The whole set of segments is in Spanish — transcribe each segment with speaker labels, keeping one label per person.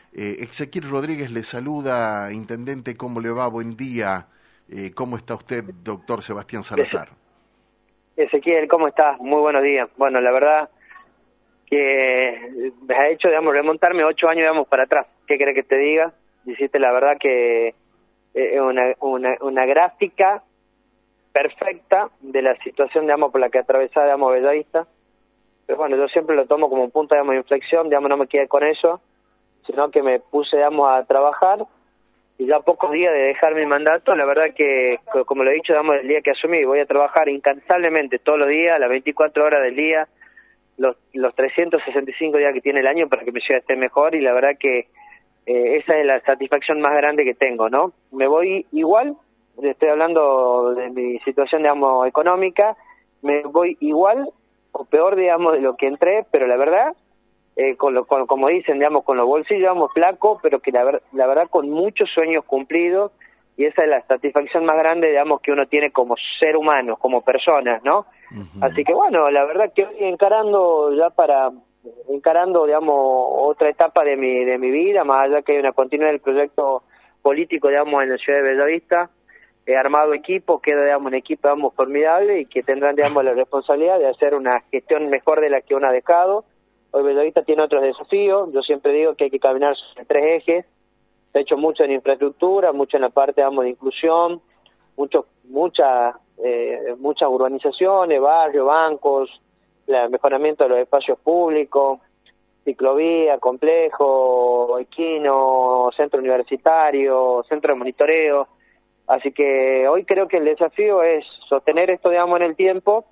Speaker 1: Ezequiel Rodríguez le saluda, intendente, ¿cómo le va? Buen día. ¿Cómo está usted, doctor Sebastián Salazar?
Speaker 2: Ezequiel, ¿cómo estás? Muy buenos días. Bueno, la verdad que me ha hecho, digamos, remontarme 8 años, digamos, para atrás. ¿Qué querés que te diga? Hiciste la verdad que es una gráfica perfecta de la situación, digamos, por la que atravesaba, digamos, Bellavista. Pero bueno, yo siempre lo tomo como un punto, digamos, de inflexión, digamos, no me quedé con eso, sino que me puse, digamos, a trabajar. Y ya a pocos días de dejar mi mandato, la verdad que, como lo he dicho, digamos, el día que asumí, voy a trabajar incansablemente todos los días, las 24 horas del día, los 365 días que tiene el año para que mi ciudad esté mejor, y la verdad que esa es la satisfacción más grande que tengo, ¿no? Me voy igual, estoy hablando de mi situación, digamos, económica, me voy igual o peor, digamos, de lo que entré, pero la verdad, como dicen, digamos, con los bolsillos, digamos, flacos, pero que la verdad con muchos sueños cumplidos, y esa es la satisfacción más grande, digamos, que uno tiene como ser humano, como persona, ¿no? Así que bueno, la verdad que hoy encarando, digamos, otra etapa de mi vida, más allá que hay una continuidad del proyecto político, digamos, en la ciudad de Bellavista. He armado equipo, queda, digamos, un equipo, digamos, formidable, y que tendrán, digamos, la responsabilidad de hacer una gestión mejor de la que uno ha dejado. Hoy Bellavista tiene otros desafíos. Yo siempre digo que hay que caminar sobre 3 ejes. Se ha hecho mucho en infraestructura, mucho en la parte, digamos, de inclusión, muchas urbanizaciones, barrios, bancos, el mejoramiento de los espacios públicos, ciclovía, complejo, equino, centro universitario, centro de monitoreo. Así que hoy creo que el desafío es sostener esto, digamos, en el tiempo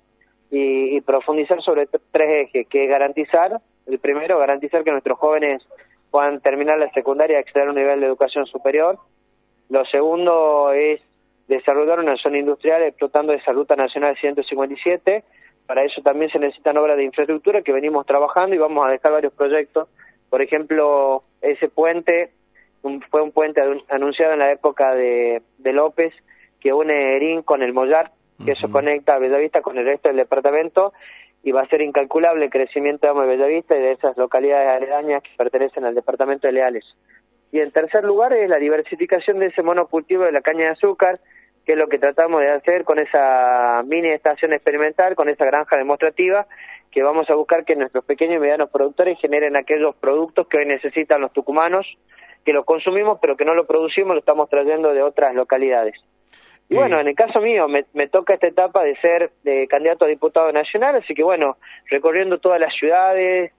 Speaker 2: y profundizar sobre 3 ejes, que es garantizar, el primero, garantizar que nuestros jóvenes puedan terminar la secundaria y acceder a un nivel de educación superior. Lo segundo es desarrollar una zona industrial explotando esa ruta nacional 157. Para eso también se necesitan obras de infraestructura que venimos trabajando, y vamos a dejar varios proyectos. Por ejemplo, ese puente fue un puente anunciado en la época de López, que une Herín con el Mollar, que eso conecta a Bellavista con el resto del departamento, y va a ser incalculable el crecimiento, digamos, de Bellavista y de esas localidades aledañas que pertenecen al departamento de Leales. Y en tercer lugar es la diversificación de ese monocultivo de la caña de azúcar, que es lo que tratamos de hacer con esa mini estación experimental, con esa granja demostrativa, que vamos a buscar que nuestros pequeños y medianos productores generen aquellos productos que hoy necesitan los tucumanos, que los consumimos pero que no lo producimos, lo estamos trayendo de otras localidades. Y bueno, en el caso mío me toca esta etapa de ser candidato a diputado nacional, así que bueno, recorriendo todas las ciudades,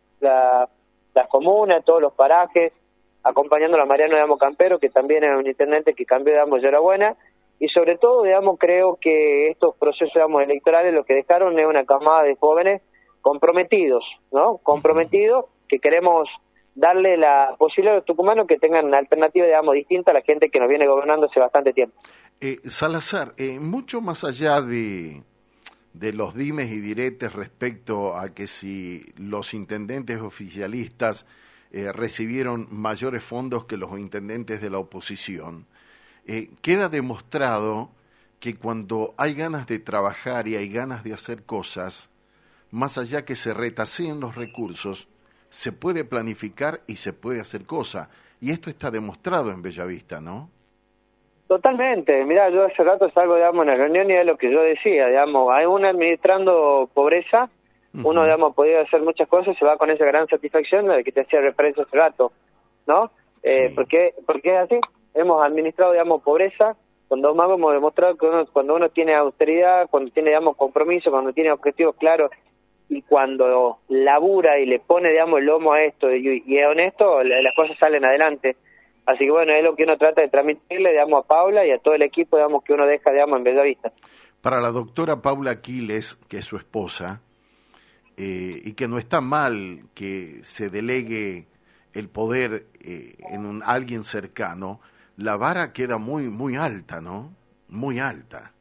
Speaker 2: las comunas, todos los parajes, acompañando a Mariano, digamos, Campero, que también es un intendente que cambió, digamos, Enhorabuena, y sobre todo, digamos, creo que estos procesos, digamos, electorales lo que dejaron es una camada de jóvenes comprometidos, ¿no? Comprometidos, que queremos darle la posibilidad a los tucumanos que tengan una alternativa, digamos, distinta a la gente que nos viene gobernando hace bastante tiempo.
Speaker 1: Salazar, mucho más allá de los dimes y diretes respecto a que si los intendentes oficialistas recibieron mayores fondos que los intendentes de la oposición, queda demostrado que cuando hay ganas de trabajar y hay ganas de hacer cosas, más allá que se retaseen los recursos, se puede planificar y se puede hacer cosas. Y esto está demostrado en Bellavista, ¿no?
Speaker 2: Totalmente. Mirá, yo hace rato salgo, digamos, en la reunión, y es lo que yo decía, digamos, hay uno administrando pobreza, uno, digamos, podía hacer muchas cosas, se va con esa gran satisfacción de que te hacía referencia hace rato, ¿no?
Speaker 1: Sí.
Speaker 2: Porque es así, hemos administrado, digamos, pobreza, con Dos Magos hemos demostrado que cuando uno tiene austeridad, cuando tiene, digamos, compromiso, cuando tiene objetivos claros, y cuando labura y le pone, digamos, el lomo a esto y es honesto, las cosas salen adelante. Así que bueno, es lo que uno trata de transmitirle, digamos, a Paula y a todo el equipo, digamos, que uno deja, digamos, en Bellavista.
Speaker 1: Para la doctora Paula Aquiles, que es su esposa, y que no está mal que se delegue el poder en alguien cercano, la vara queda muy alta, ¿no? Muy alta.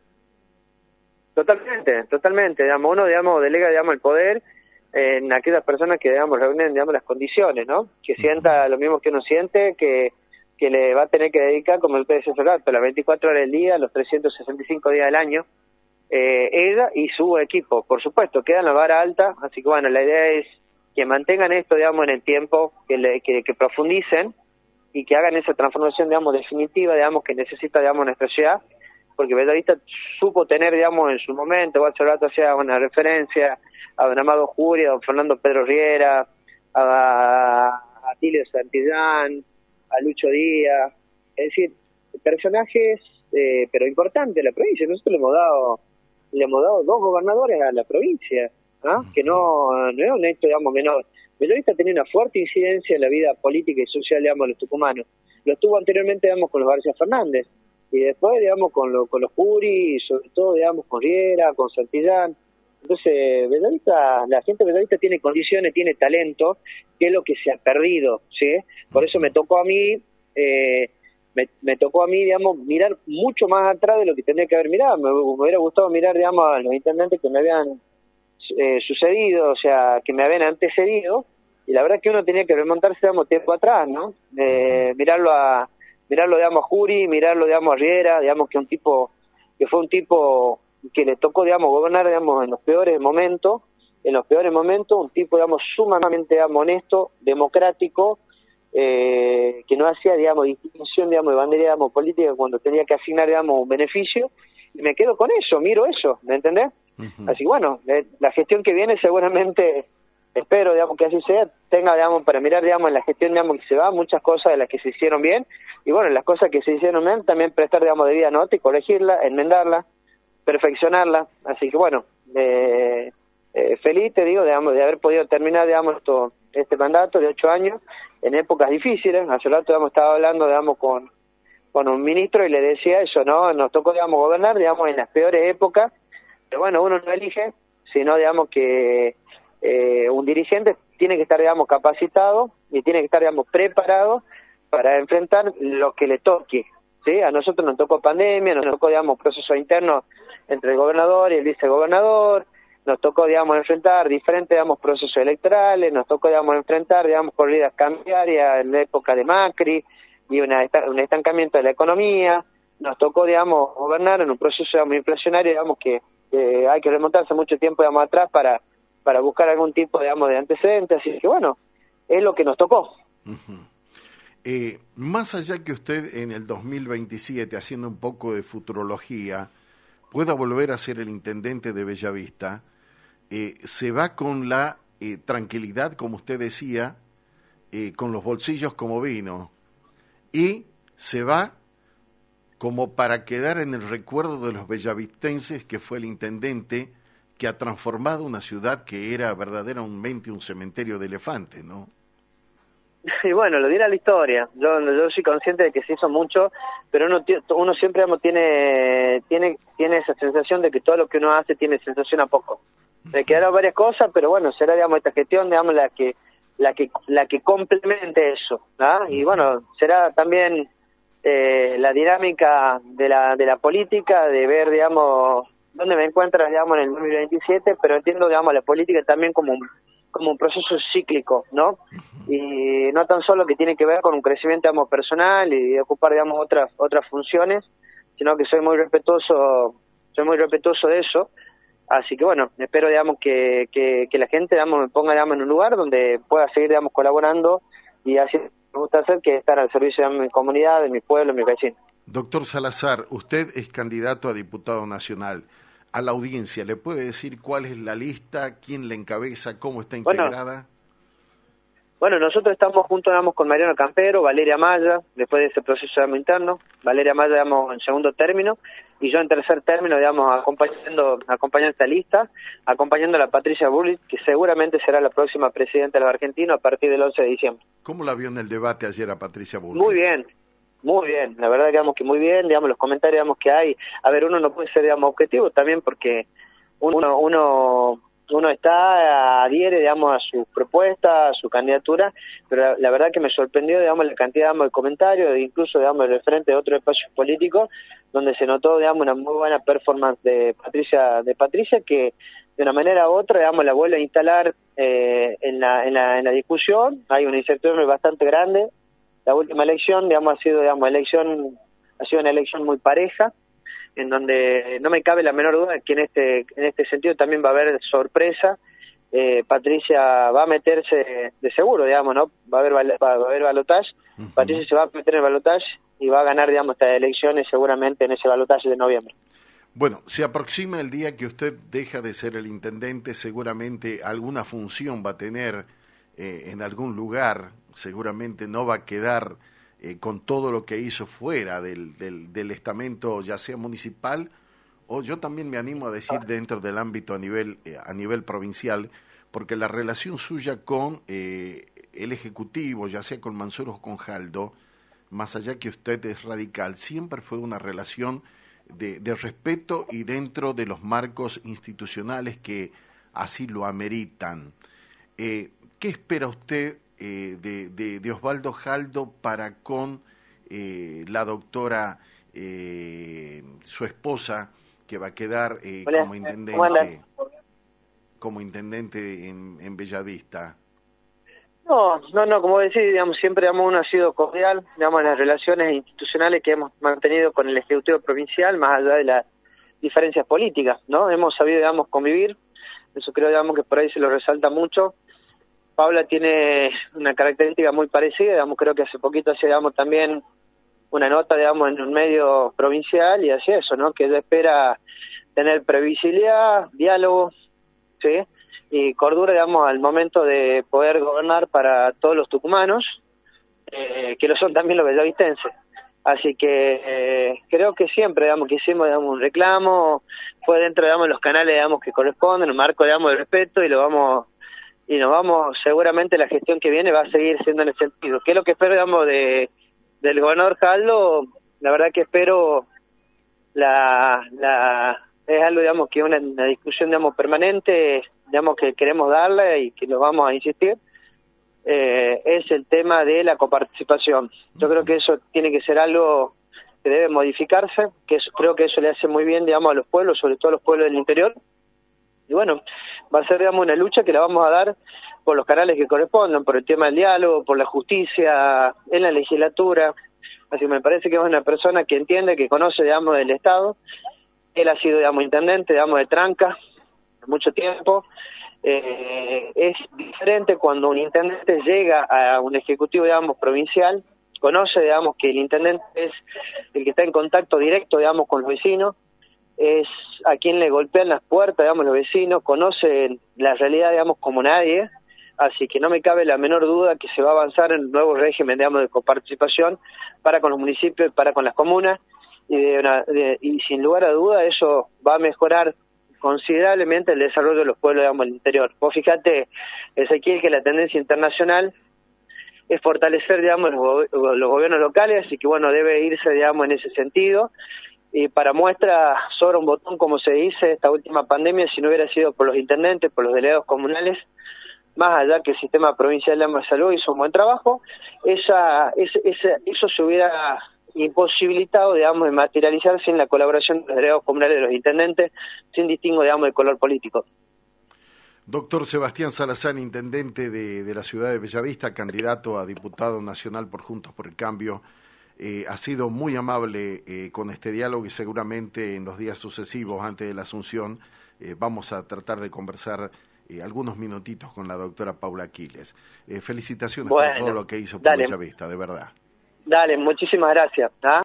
Speaker 2: Totalmente, digamos, uno, digamos, delega, digamos, el poder en aquellas personas que, digamos, reúnen, digamos, las condiciones, ¿no? Que sienta lo mismo que uno siente, que le va a tener que dedicar, como usted decía hace rato, las 24 horas del día, los 365 días del año, ella y su equipo, por supuesto, quedan la vara alta, así que bueno, la idea es que mantengan esto, digamos, en el tiempo, que profundicen y que hagan esa transformación, digamos, definitiva, digamos, que necesita, digamos, nuestra ciudad, porque Bellavista supo tener, digamos, en su momento, hace rato hacía una referencia a don Amado Juria, a don Fernando Pedro Riera, a Atilio Santillán, a Lucho Díaz, es decir, personajes, pero importantes de la provincia. Nosotros le hemos dado 2 gobernadores a la provincia, ¿no? Que no es un hecho, digamos, menor. Bellavista tenía una fuerte incidencia en la vida política y social, digamos, de los tucumanos. Lo tuvo anteriormente, digamos, con los García Fernández, y después, digamos, con los Jury, y sobre todo, digamos, con Riera, con Santillán. Entonces, Bellavista, la gente de Bellavista tiene condiciones, tiene talento, que es lo que se ha perdido, ¿sí? Por eso me tocó a mí, digamos, mirar mucho más atrás de lo que tendría que haber mirado. Me hubiera gustado mirar, digamos, a los intendentes que me habían sucedido, o sea, que me habían antecedido, y la verdad es que uno tenía que remontarse, digamos, tiempo atrás, ¿no? Mirarlo, digamos, a Jury, mirarlo, digamos, a Riera, digamos, que fue un tipo que le tocó, digamos, gobernar, digamos, en los peores momentos, un tipo, digamos, sumamente, digamos, honesto, democrático, que no hacía, digamos, distinción, digamos, de bandera, digamos, política cuando tenía que asignar, digamos, un beneficio, y me quedo con eso, miro eso, ¿me entendés? Así que bueno, la gestión que viene seguramente, espero, digamos, que así sea, tenga, digamos, para mirar, digamos, en la gestión, digamos, que se va, muchas cosas de las que se hicieron bien, y bueno, las cosas que se hicieron bien, también prestar, digamos, debida nota y corregirla, enmendarla, perfeccionarla. Así que bueno, feliz, te digo, digamos, de haber podido terminar, digamos, este mandato de 8 años en épocas difíciles. Hace rato, digamos, estaba hablando, digamos, con un ministro y le decía eso, ¿no? Nos tocó, digamos, gobernar, digamos, en las peores épocas, pero bueno, uno no elige, sino, digamos, que un dirigente tiene que estar, digamos, capacitado y tiene que estar, digamos, preparado para enfrentar lo que le toque, ¿sí? A nosotros nos tocó pandemia, nos tocó, digamos, procesos internos entre el gobernador y el vicegobernador, nos tocó, digamos, enfrentar diferentes, digamos, procesos electorales, nos tocó, digamos, enfrentar, digamos, corridas cambiarias en la época de Macri y un estancamiento de la economía, nos tocó, digamos, gobernar en un proceso, digamos, inflacionario, digamos, que hay que remontarse mucho tiempo, digamos, atrás para buscar algún tipo, digamos, de antecedentes, así que bueno, es lo que nos tocó.
Speaker 1: Más allá que usted en el 2027, haciendo un poco de futurología, pueda volver a ser el intendente de Bellavista, se va con la tranquilidad, como usted decía, con los bolsillos como vino, y se va como para quedar en el recuerdo de los bellavistenses que fue el intendente que ha transformado una ciudad que era verdaderamente un cementerio de elefantes, ¿no?
Speaker 2: Y bueno, lo dirá la historia. Yo soy consciente de que se hizo mucho, pero uno siempre, digamos, tiene esa sensación de que todo lo que uno hace tiene sensación a poco. Le quedaron varias cosas, pero bueno, será, digamos, esta gestión, digamos, la que complemente eso, ¿no? Y bueno, será también la dinámica de la política, de ver, digamos, dónde me encuentro, digamos, en el 2027, pero entiendo, digamos, la política también como un proceso cíclico, ¿no? Y no tan solo que tiene que ver con un crecimiento, digamos, personal y ocupar, digamos, otras funciones, sino que soy muy respetuoso de eso. Así que bueno, espero, digamos, que la gente, digamos, me ponga, digamos, en un lugar donde pueda seguir, digamos, colaborando y así me gusta hacer, que estar al servicio de mi comunidad, de mi pueblo, de mis vecinos.
Speaker 1: Doctor Salazar, usted es candidato a diputado nacional. A la audiencia, ¿le puede decir cuál es la lista, quién la encabeza, cómo está integrada?
Speaker 2: Bueno, nosotros estamos juntos, digamos, con Mariano Campero, Valeria Maya, después de ese proceso, digamos, interno, Valeria Maya, digamos, en segundo término, y yo en tercer término, digamos, acompañando esta lista, acompañando a la Patricia Bullrich, que seguramente será la próxima presidenta de los argentinos a partir del 11 de diciembre.
Speaker 1: ¿Cómo la vio en el debate ayer a Patricia Bullrich?
Speaker 2: Muy bien, la verdad, digamos, que muy bien, digamos, los comentarios, digamos, que hay, a ver, uno no puede ser, digamos, objetivo también porque uno adhiere, digamos, a su propuesta, a su candidatura, pero la verdad que me sorprendió, digamos, la cantidad, digamos, de comentarios, incluso, digamos, del frente de otros espacios políticos, donde se notó, digamos, una muy buena performance de Patricia, que de una manera u otra, digamos, la vuelve a instalar en la discusión. Hay una incertidumbre bastante grande. La última elección, digamos, ha sido una elección muy pareja, en donde no me cabe la menor duda que en este sentido también va a haber sorpresa Patricia va a meterse de seguro, digamos, ¿no? Va a haber balotaje. Patricia se va a meter en el balotaje y va a ganar, digamos, estas elecciones seguramente en ese balotaje de noviembre.
Speaker 1: Bueno, se aproxima el día que usted deja de ser el intendente, seguramente alguna función va a tener en algún lugar, seguramente no va a quedar con todo lo que hizo fuera del estamento, ya sea municipal, o yo también me animo a decir dentro del ámbito a nivel provincial, porque la relación suya con el Ejecutivo, ya sea con Mansur o con Jaldo, más allá que usted es radical, siempre fue una relación de respeto y dentro de los marcos institucionales que así lo ameritan. ¿Qué espera usted de Osvaldo Jaldo para con la doctora, su esposa, que va a quedar como intendente en Bellavista?
Speaker 2: No, como decís, digamos, siempre uno ha sido cordial, digamos, las relaciones institucionales que hemos mantenido con el Ejecutivo Provincial, más allá de las diferencias políticas, ¿no? Hemos sabido, digamos, convivir, eso creo, digamos, que por ahí se lo resalta mucho. Paula tiene una característica muy parecida, digamos, creo que hace poquito hacía, digamos, también una nota, digamos, en un medio provincial y hacía eso, ¿no? Que ella espera tener previsibilidad, diálogo, ¿sí? Y cordura, digamos, al momento de poder gobernar para todos los tucumanos, que lo son también los bellavistenses. Así que creo que siempre, digamos, que hicimos, digamos, un reclamo, fue dentro, digamos, de los canales, digamos, que corresponden, un marco, digamos, de respeto, y nos vamos, seguramente la gestión que viene va a seguir siendo en ese sentido. ¿Qué es lo que espero, digamos, del gobernador Jaldo? La verdad que espero es algo, digamos, que una discusión, digamos, permanente, digamos, que queremos darle y que lo vamos a insistir, es el tema de la coparticipación. Yo creo que eso tiene que ser algo que debe modificarse, creo que eso le hace muy bien, digamos, a los pueblos, sobre todo a los pueblos del interior. Y bueno, va a ser, digamos, una lucha que la vamos a dar por los canales que correspondan, por el tema del diálogo, por la justicia, en la legislatura. Así que me parece que es una persona que entiende, que conoce, digamos, del Estado. Él ha sido, digamos, intendente, digamos, de Tranca, mucho tiempo. Es diferente cuando un intendente llega a un ejecutivo, digamos, provincial, conoce, digamos, que el intendente es el que está en contacto directo, digamos, con los vecinos, es a quien le golpean las puertas, digamos, los vecinos, conoce la realidad, digamos, como nadie, así que no me cabe la menor duda que se va a avanzar en un nuevo régimen, digamos, de coparticipación para con los municipios, para con las comunas, y sin lugar a duda eso va a mejorar considerablemente el desarrollo de los pueblos, digamos, del interior. Vos fíjate, Ezequiel, que la tendencia internacional es fortalecer, digamos, los gobiernos locales, así que bueno, debe irse, digamos, en ese sentido. Y para muestra, sobra un botón, como se dice, esta última pandemia, si no hubiera sido por los intendentes, por los delegados comunales, más allá que el sistema provincial de salud hizo un buen trabajo, eso se hubiera imposibilitado, digamos, de materializar sin la colaboración de los delegados comunales de los intendentes, sin distingo, digamos, de color político.
Speaker 1: Doctor Sebastián Salazar, intendente de la ciudad de Bellavista, candidato a diputado nacional por Juntos por el Cambio, ha sido muy amable con este diálogo y seguramente en los días sucesivos, antes de la Asunción, vamos a tratar de conversar algunos minutitos con la doctora Paula Quiles. Felicitaciones por todo lo que hizo por Bellavista, de verdad.
Speaker 2: Dale, muchísimas gracias.